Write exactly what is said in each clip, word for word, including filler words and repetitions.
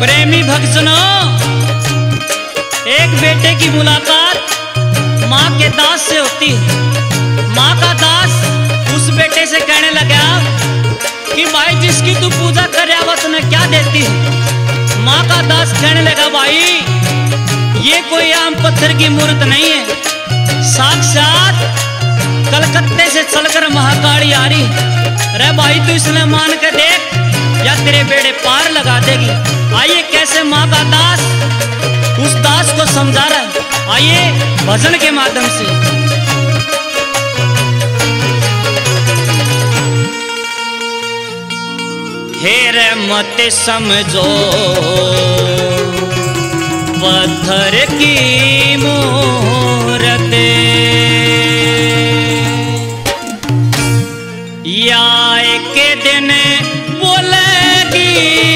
प्रेमी भक्तजनों, एक बेटे की मुलाकात माँ के दास से होती है। माँ का दास उस बेटे से कहने लगा कि भाई जिसकी तू पूजा कर रहा है तुम्हें क्या देती है। माँ का दास कहने लगा भाई ये कोई आम पत्थर की मूर्त नहीं है, साक्षात कलकत्ते से चलकर महाकाली आ रही। अरे भाई तू इसने मान के देख या तेरे बेड़े पार लगा देगी। आइए कैसे माँ का दास उस दास को समझा रहा है, आइए भजन के माध्यम से। हेर मत समझो पत्थर की मूरत, या एक दिन बोलेगी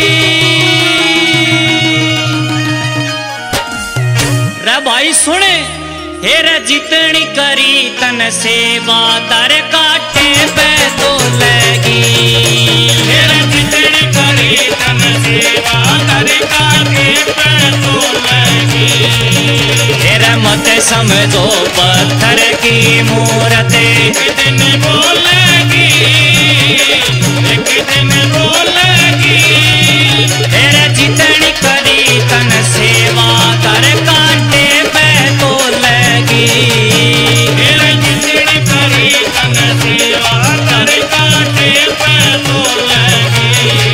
रे भाई सुने। हेर जितनी करी तन सेवा दर काटे पे तो लगी। हेर जितनी करी तन सेवा दर काटे पे तो लगी। हेर मत समझो पत्थर की मूरत, एक दिन बोलेगी, एक दिन बोलेगी। हेर जितनी करी तन सेवा दर काटे पे तो लगी। हेर जितनी करी तन सेवा दर काटे पे तो लगी।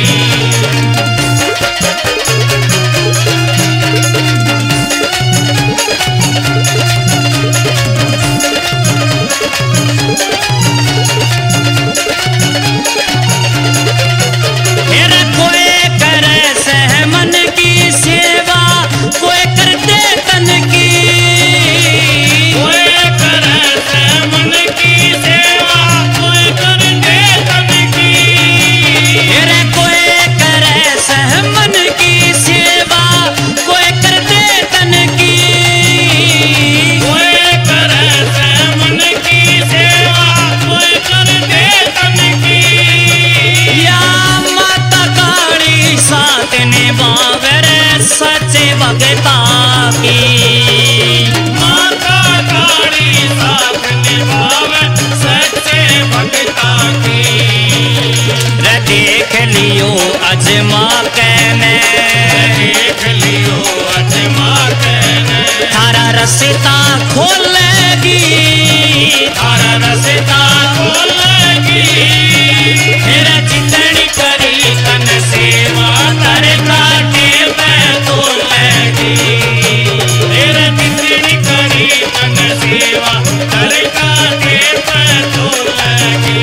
सच्चे भगता की माता काली साथ निभावे सच्चे भगता की। रे देख लियो अजमा कहने, देख लियो अजमा कहने। थारा रस्ता खोलेगी, थारा रस्ता खोलेगी। हेर जितनी करी तन सेवा दर काटे पे तो लगी। हेर जितनी करी तन सेवा दर काटे पे तो लगी।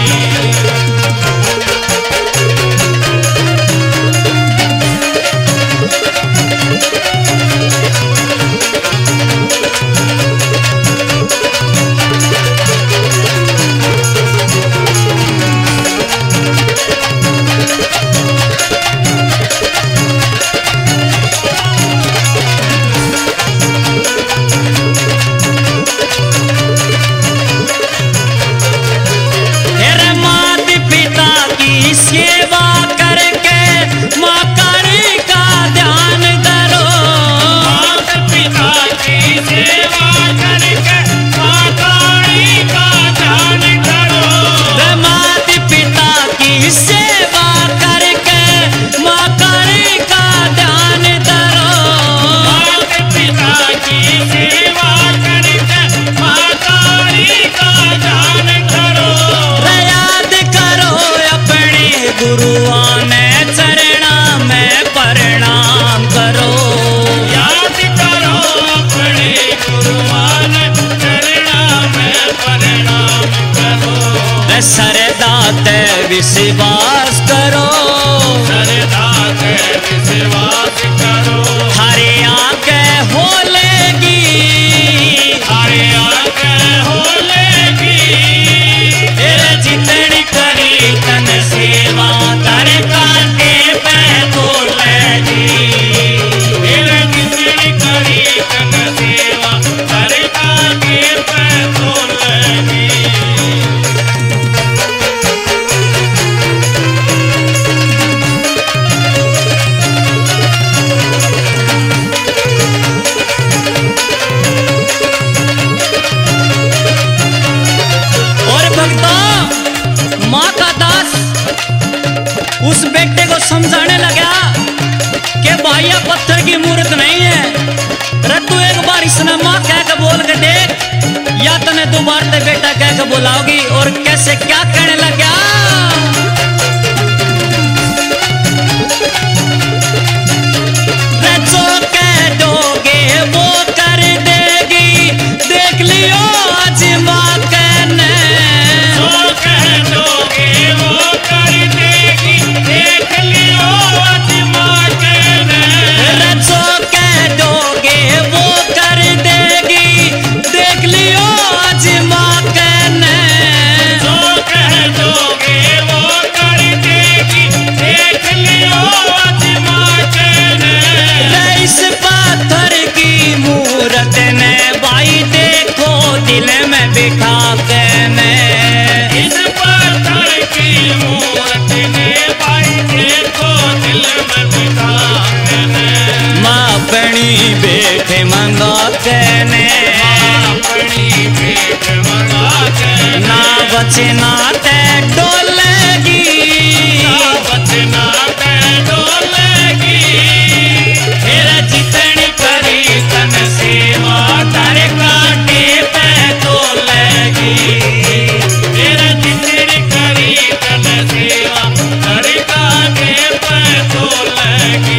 विश्वास करो, सरदा के विश्वास करो। थारे आके होलेगी, थारे आके होलेगी। हेर जितनी करी तन सेवा दर काटे पे तो लगी। हेर जितनी करी तन सेवा दर काटे पे तो लगी। या तने दोबारा ते बेटा कह के बुलाओगी और कैसे क्या कहने लगा? जो कह दोगे वो कर देगी, देख लियो आजमा के ने। जो कह दोगे वो कर देगी, देख लियो आजमा के ने। जो कह दोगे वो कर देगी, देख लियो आजमा के ने। जो कह दोगे वो कर देगी, देख लियो आजमा के ने। इस पत्थर की मूरत ने भाई देखो दिल में बिठा के ने। इस पत्थर की मूरत ने भाई देखो दिल में बिठा के ने। माँ अपनी बेट मंगा के ने। अपनी भेंट मंगा के ना बचना ते डोलेगी, ना बचना ते डोलेगी। तेरा जितनी करी तन सेवा तारे कांटे पे तोलेगी। तेरा जितनी करी तन सेवा हर कांटे पे तोलेगी।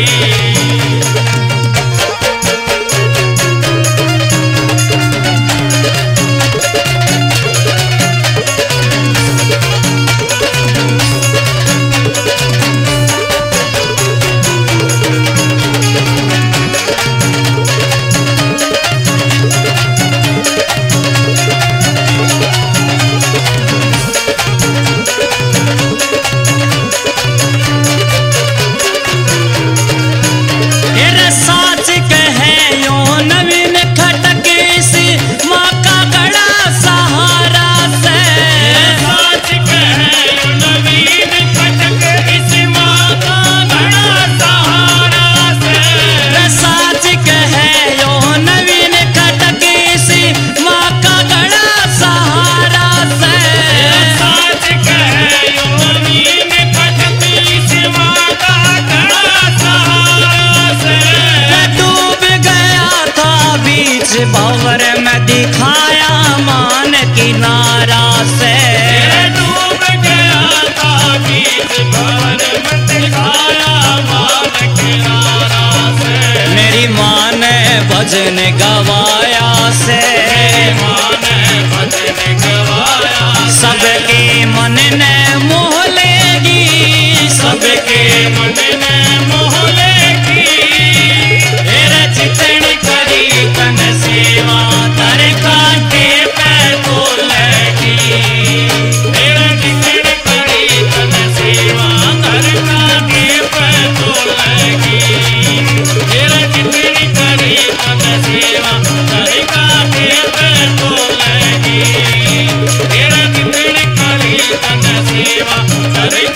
तेरा साच कहे यो नवीन खटक इस माँ का गड़ा सहारा से। साच कहे यो नवीन खटक इस माँ का बड़ा सहारा से। तेरा साच कहे यो नवीन खटक इस माँ का गड़ा सहारा से। साच कहे यो नवीन खटक इस माँ का बड़ा सहारा से। डूब गया था बीच भंवर में दिखाया मान किनारा से। डूब गया था बीच भंवर में दिखाया मान किनारा से। मेरी माँ ने भजन गवाया से। माँ ने भजन गवाया सबके मन ने मोह लेगी, सबके मन ने मोह लेगी। तेरा जितनी करी तन सेवा तारे कांटे पे तोलेगी। तेरा जितनी करी तन सेवा हर कांटे पे तोलेगी। तेरा जितनी करी तन सेवा हर कांटे पे तोलेगी। तेरा जितनी करी तन सेवा हर